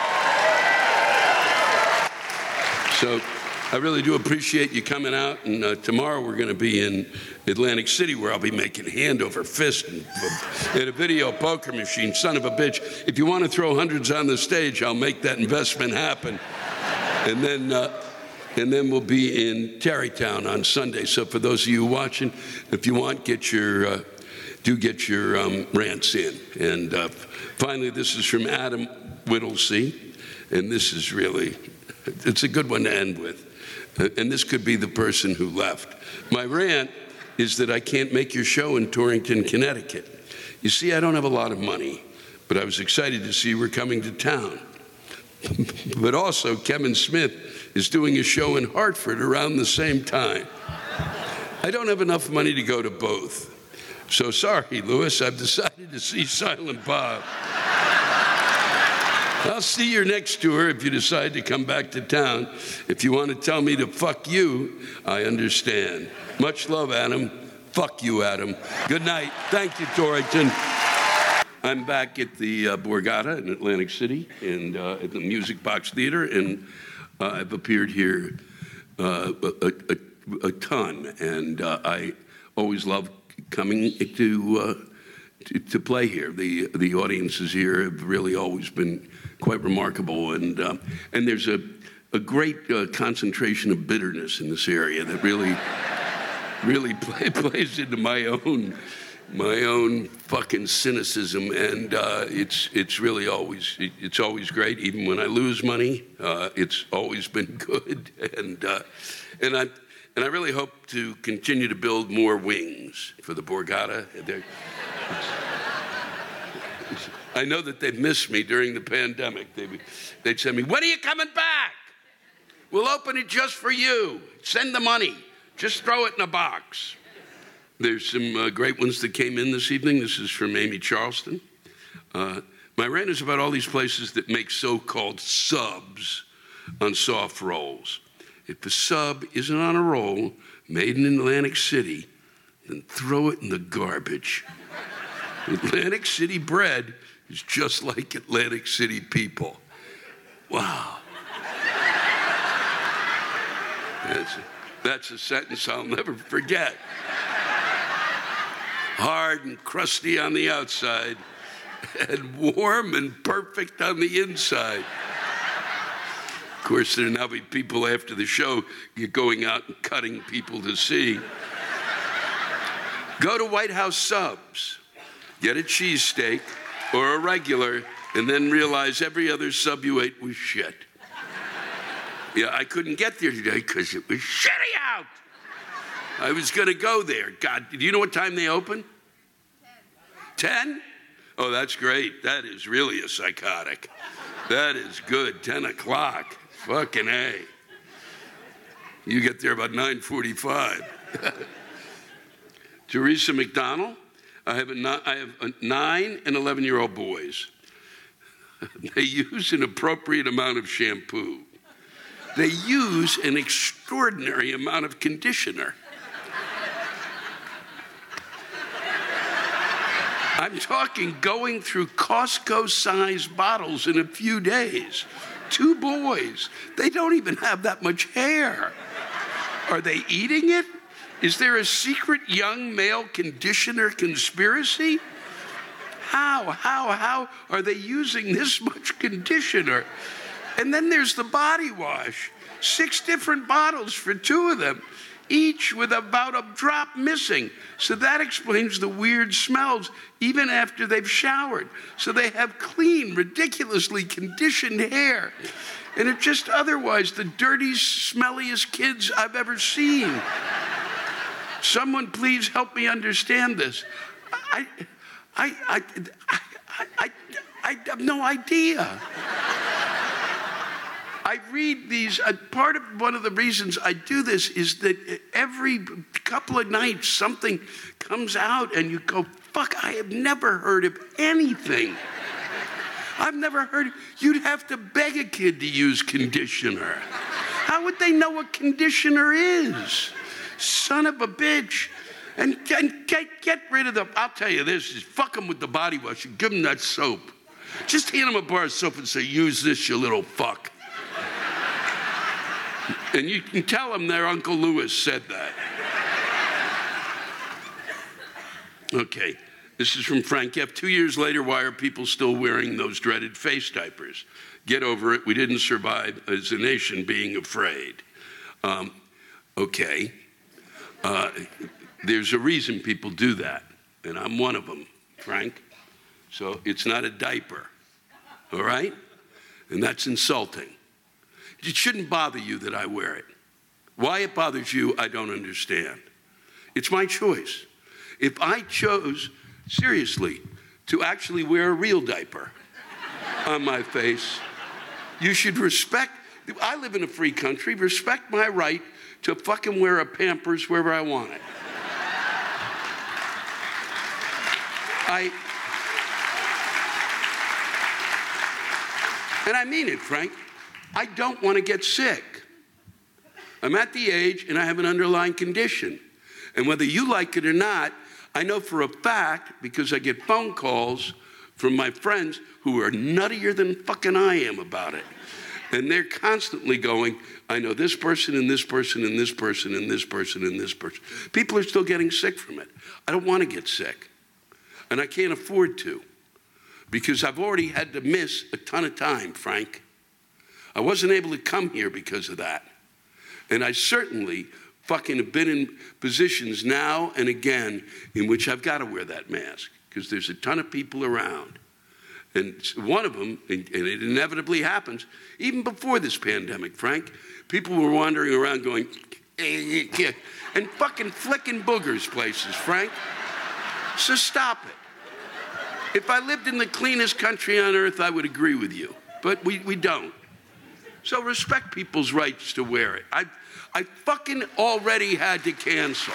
Speaker 4: So I really do appreciate you coming out. And uh, tomorrow we're going to be in Atlantic City, where I'll be making hand over fist and, and a video poker machine. Son of a bitch. If you want to throw hundreds on the stage, I'll make that investment happen. And then... Uh, And then we'll be in Tarrytown on Sunday. So for those of you watching, if you want, get your, uh, do get your um, rants in. And uh, finally, this is from Adam Whittlesey. And this is really, it's a good one to end with. Uh, and this could be the person who left. My rant is that I can't make your show in Torrington, Connecticut. You see, I don't have a lot of money, but I was excited to see you were coming to town. But also, Kevin Smith is doing a show in Hartford around the same time. I don't have enough money to go to both. So sorry, Louis, I've decided to see Silent Bob. I'll see your next tour if you decide to come back to town. If you want to tell me to fuck you, I understand. Much love, Adam. Fuck you, Adam. Good night. Thank you, Torrington. I'm back at the uh, Borgata in Atlantic City and uh, at the Music Box Theater, and uh, I've appeared here uh, a, a, a ton, and uh, I always love coming to, uh, to to play here. The the audiences here have really always been quite remarkable, and uh, and there's a a great uh, concentration of bitterness in this area that really really play, plays into my own. my own fucking cynicism, and uh, it's it's really always it, it's always great. Even when I lose money, uh, it's always been good, and uh, and I and I really hope to continue to build more wings for the Borgata. They're, it's, it's, I know that they've missed me during the pandemic. They they'd send me, "When are you coming back? We'll open it just for you. Send the money. Just throw it in a box." There's some uh, great ones that came in this evening. This is from Amy Charleston. Uh, my rant is about all these places that make so-called subs on soft rolls. If the sub isn't on a roll made in Atlantic City, then throw it in the garbage. Atlantic City bread is just like Atlantic City people. Wow. That's a, that's a sentence I'll never forget. Hard and crusty on the outside, and warm and perfect on the inside. Of course, there'll now be people after the show going out and cutting people to see. Go to White House Subs, get a cheesesteak or a regular, and then realize every other sub you ate was shit. Yeah, I couldn't get there today because it was shitty out. I was going to go there. God, do you know what time they open? Ten. Ten? Oh, that's great. That is really a psychotic. That is good. Ten o'clock. Fucking A. You get there about nine forty-five. Teresa McDonald. I have, a, I have a nine and eleven-year-old boys. They use an appropriate amount of shampoo. They use an extraordinary amount of conditioner. I'm talking going through Costco-sized bottles in a few days. Two boys. They don't even have that much hair. Are they eating it? Is there a secret young male conditioner conspiracy? How, how, how are they using this much conditioner? And then there's the body wash. Six different bottles for two of them, each with about a drop missing. So that explains the weird smells even after they've showered. So they have clean, ridiculously conditioned hair. And it's just otherwise the dirtiest, smelliest kids I've ever seen. Someone please help me understand this. I, I, I, I, I, I, I have no idea. I read these, uh, part of one of the reasons I do this is that every couple of nights something comes out and you go, fuck, I have never heard of anything. I've never heard, you'd have to beg a kid to use conditioner. How would they know what conditioner is? Son of a bitch. And, and get, get rid of the, I'll tell you this, just fuck them with the body wash and give them that soap. Just hand them a bar of soap and say, use this, you little fuck. And you can tell them their Uncle Lewis said that. Okay, this is from Frank F. Two years later, why are people still wearing those dreaded face diapers? Get over it. We didn't survive as a nation being afraid. Um, okay. Uh, there's a reason people do that, and I'm one of them, Frank. So it's not a diaper, all right? And that's insulting. It shouldn't bother you that I wear it. Why it bothers you, I don't understand. It's my choice. If I chose, seriously, to actually wear a real diaper on my face, you should respect, I live in a free country, respect my right to fucking wear a Pampers wherever I want it. I, and I mean it, Frank. I don't want to get sick. I'm at the age and I have an underlying condition. And whether you like it or not, I know for a fact, because I get phone calls from my friends who are nuttier than fucking I am about it. And they're constantly going, I know this person and this person and this person and this person and this person. People are still getting sick from it. I don't want to get sick. And I can't afford to. Because I've already had to miss a ton of time, Frank. I wasn't able to come here because of that. And I certainly fucking have been in positions now and again in which I've got to wear that mask because there's a ton of people around. And one of them, and it inevitably happens, even before this pandemic, Frank, people were wandering around going, eh, eh, and fucking flicking boogers places, Frank. So stop it. If I lived in the cleanest country on earth, I would agree with you. But we, we don't. So respect people's rights to wear it. I, I fucking already had to cancel.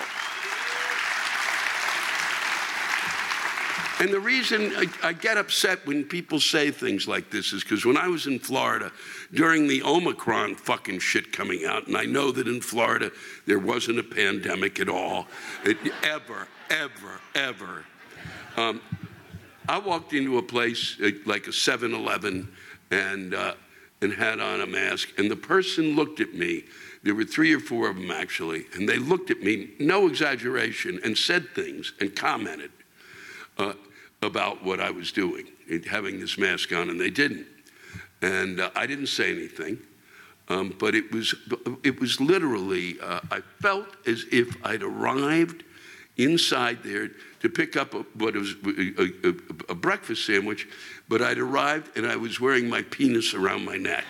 Speaker 4: And the reason I, I get upset when people say things like this is because when I was in Florida during the Omicron fucking shit coming out, and I know that in Florida there wasn't a pandemic at all, it, ever, ever, ever. Um, I walked into a place like a seven eleven and uh, and had on a mask, and the person looked at me. There were three or four of them actually, and they looked at me, no exaggeration, and said things and commented uh, about what I was doing, having this mask on, and they didn't. And uh, I didn't say anything, um, but it was it was literally, uh, I felt as if I'd arrived inside there to pick up a, what was a, a, a breakfast sandwich, but I'd arrived and I was wearing my penis around my neck.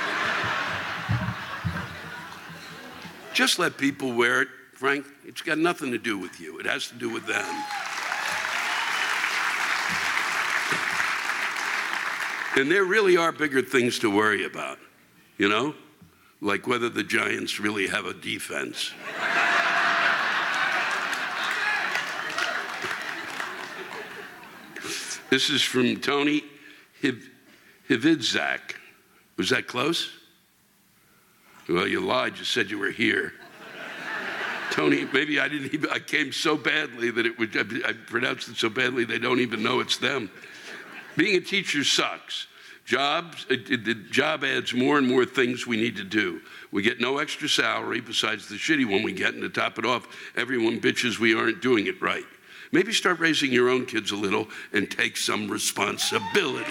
Speaker 4: Just let people wear it, Frank. It's got nothing to do with you. It has to do with them. And there really are bigger things to worry about, you know? Like whether the Giants really have a defense. This is from Tony Hiv- Hividzak. Was that close? Well, you lied. You said you were here. Tony, maybe I didn't even, I came so badly that it would, I pronounced it so badly they don't even know it's them. Being a teacher sucks. Jobs, it, it, the job adds more and more things we need to do. We get no extra salary besides the shitty one we get, and to top it off, everyone bitches we aren't doing it right. Maybe start raising your own kids a little and take some responsibility.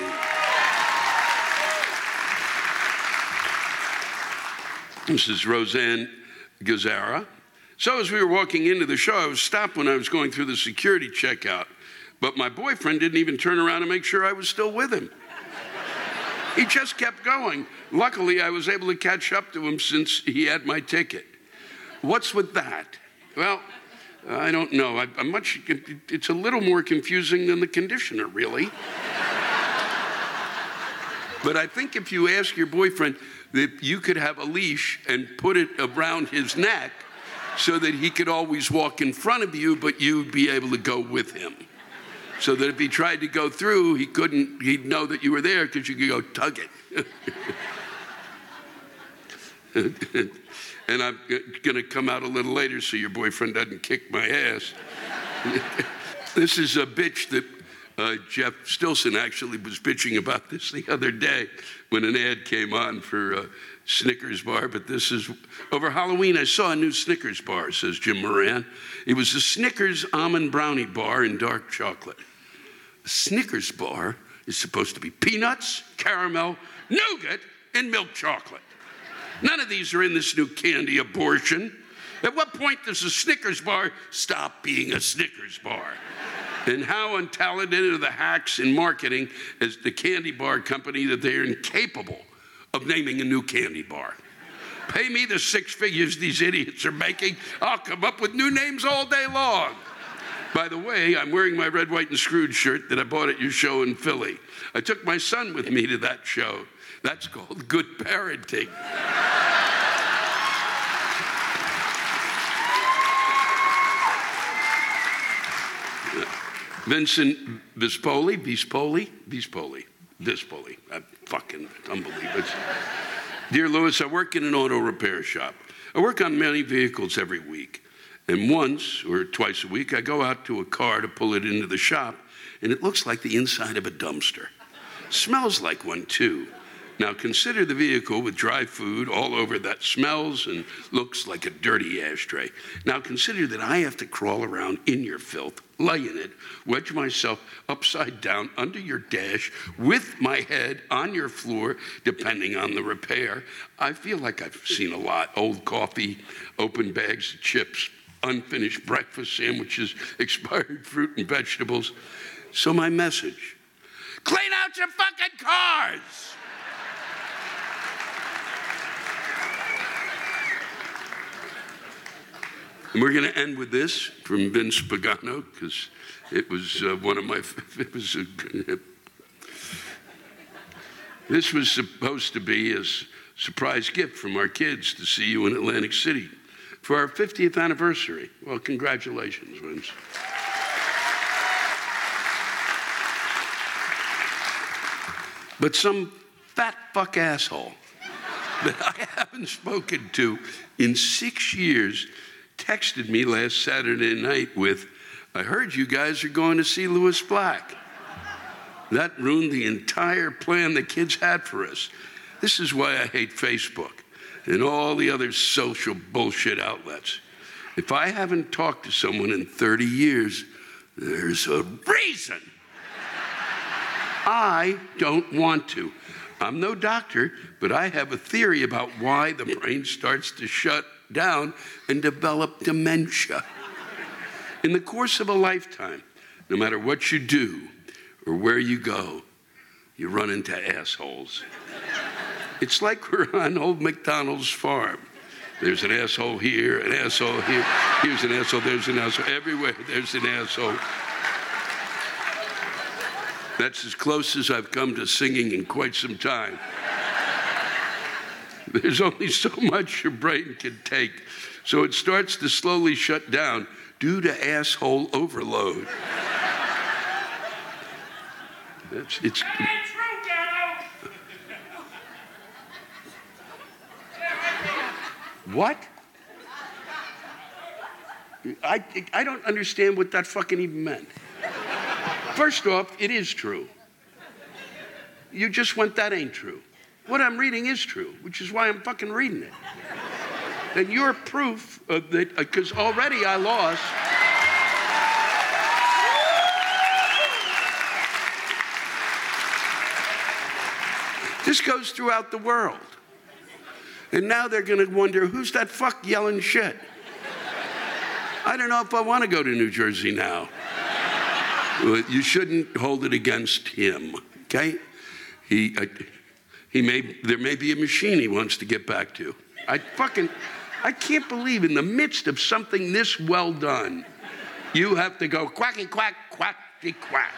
Speaker 4: This is Roseanne Gazzara. So as we were walking into the show, I was stopped when I was going through the security checkout. But my boyfriend didn't even turn around to make sure I was still with him. He just kept going. Luckily, I was able to catch up to him since he had my ticket. What's with that? Well, I don't know. I, I'm much, it's a little more confusing than the conditioner, really. But I think if you ask your boyfriend that you could have a leash and put it around his neck so that he could always walk in front of you, but you'd be able to go with him. So that if he tried to go through, he couldn't, he'd know that you were there because you could go tug it. And I'm going to come out a little later so your boyfriend doesn't kick my ass. This is a bitch that uh, Jeff Stilson actually was bitching about this the other day when an ad came on for uh, Snickers bar. But this is, over Halloween, I saw a new Snickers bar, says Jim Moran. It was a Snickers almond brownie bar in dark chocolate. The Snickers bar is supposed to be peanuts, caramel, nougat, and milk chocolate. None of these are in this new candy abortion. At what point does a Snickers bar stop being a Snickers bar? And how untalented are the hacks in marketing as the candy bar company that they're incapable of naming a new candy bar? Pay me the six figures these idiots are making. I'll come up with new names all day long. By the way, I'm wearing my Red, White, and Screwed shirt that I bought at your show in Philly. I took my son with me to that show. That's called good parenting. Vincent Vispoli, Vispoli, Vispoli, Vispoli. I fucking unbelievable. Dear Louis, I work in an auto repair shop. I work on many vehicles every week. And once or twice a week, I go out to a car to pull it into the shop, and it looks like the inside of a dumpster. Smells like one, too. Now, consider the vehicle with dry food all over that smells and looks like a dirty ashtray. Now, consider that I have to crawl around in your filth, lay in it, wedge myself upside down under your dash with my head on your floor, depending on the repair. I feel like I've seen a lot. Old coffee, open bags of chips, unfinished breakfast sandwiches, expired fruit and vegetables. So my message, clean out your fucking cars! And we're going to end with this from Vince Pagano, because it was uh, one of my, it was a, this was supposed to be a surprise gift from our kids to see you in Atlantic City for our fiftieth anniversary. Well, congratulations, Vince. But some fat fuck asshole that I haven't spoken to in six years texted me last Saturday night with, I heard you guys are going to see Louis Black. That ruined the entire plan the kids had for us. This is why I hate Facebook and all the other social bullshit outlets. If I haven't talked to someone in thirty years, there's a reason. I don't want to. I'm no doctor, but I have a theory about why the brain starts to shut down and develop dementia. In the course of a lifetime, no matter what you do or where you go, you run into assholes. It's like we're on old McDonald's farm. There's an asshole here, an asshole here, here's an asshole, there's an asshole, everywhere there's an asshole. That's as close as I've come to singing in quite some time. There's only so much your brain can take, so it starts to slowly shut down due to asshole overload. That's, it's... What? I, I don't understand what that fucking even meant. First off, it is true. You just went, that ain't true. What I'm reading is true, which is why I'm fucking reading it. And you're proof of that, because already I lost. This goes throughout the world. And now they're going to wonder, who's that fuck yelling shit? I don't know if I want to go to New Jersey now. You shouldn't hold it against him, okay? He, uh, he may, there may be a machine he wants to get back to. I fucking, I can't believe in the midst of something this well done, you have to go quacky quack, quacky quack.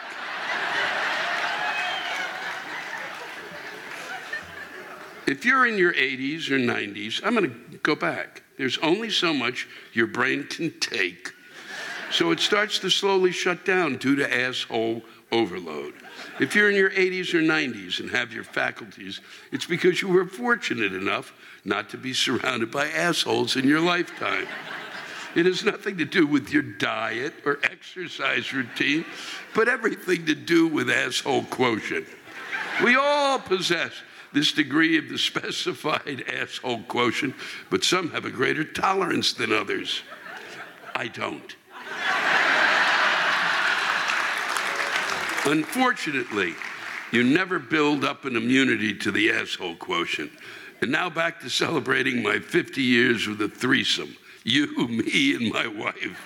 Speaker 4: If you're in your eighties or nineties, I'm going to go back. There's only so much your brain can take. So it starts to slowly shut down due to asshole overload. If you're in your eighties or nineties and have your faculties, it's because you were fortunate enough not to be surrounded by assholes in your lifetime. It has nothing to do with your diet or exercise routine, but everything to do with asshole quotient. We all possess this degree of the specified asshole quotient, but some have a greater tolerance than others. I don't. Unfortunately, you never build up an immunity to the asshole quotient. And now back to celebrating my fifty years with a threesome. You, me, and my wife.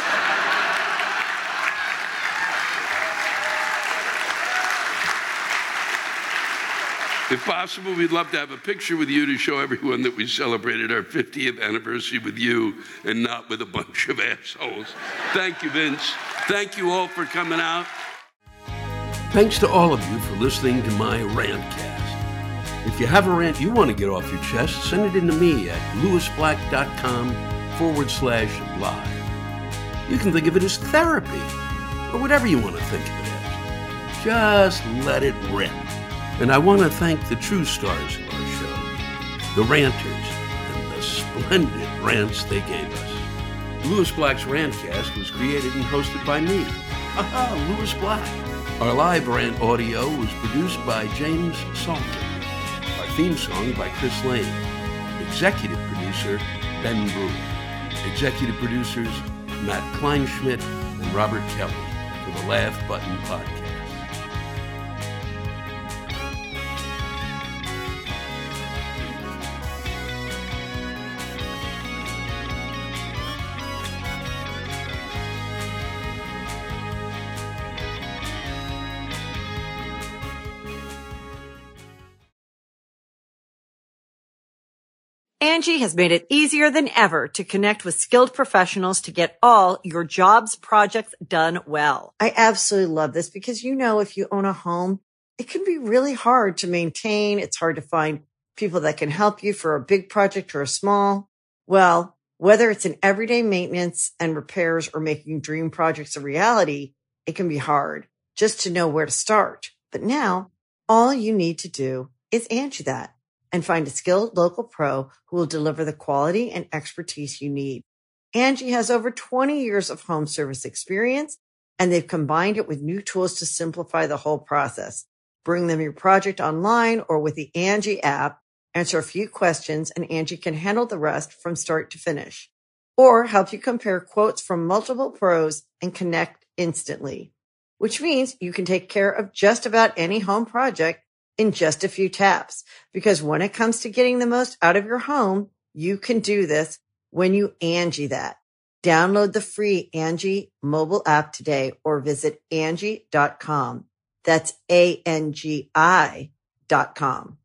Speaker 4: If possible, we'd love to have a picture with you to show everyone that we celebrated our fiftieth anniversary with you and not with a bunch of assholes. Thank you, Vince. Thank you all for coming out. Thanks to all of you for listening to my Rantcast. If you have a rant you want to get off your chest, send it in to me at lewisblack.com forward slash live. You can think of it as therapy, or whatever you want to think of it as. Just let it rip. And I want to thank the true stars of our show, the ranters, and the splendid rants they gave us. Lewis Black's Rantcast was created and hosted by me. Aha, Lewis Black. Our live rant audio was produced by James Salter. Our theme song by Chris Lane. Executive producer, Ben Brewer. Executive producers, Matt Kleinschmidt and Robert Kelly for the Laugh Button Podcast.
Speaker 3: Angie has made it easier than ever to connect with skilled professionals to get all your jobs projects done well. I absolutely love this because, you know, if you own a home, it can be really hard to maintain. It's hard to find people that can help you for a big project or a small. Well, whether it's in everyday maintenance and repairs or making dream projects a reality, it can be hard just to know where to start. But now all you need to do is Angie that and find a skilled local pro who will deliver the quality and expertise you need. Angie has over twenty years of home service experience, and they've combined it with new tools to simplify the whole process. Bring them your project online or with the Angie app, answer a few questions, and Angie can handle the rest from start to finish. Or help you compare quotes from multiple pros and connect instantly, which means you can take care of just about any home project in just a few taps. Because when it comes to getting the most out of your home, you can do this when you Angie that. Download the free Angie mobile app today or visit Angie dot com. That's A N G I dot com.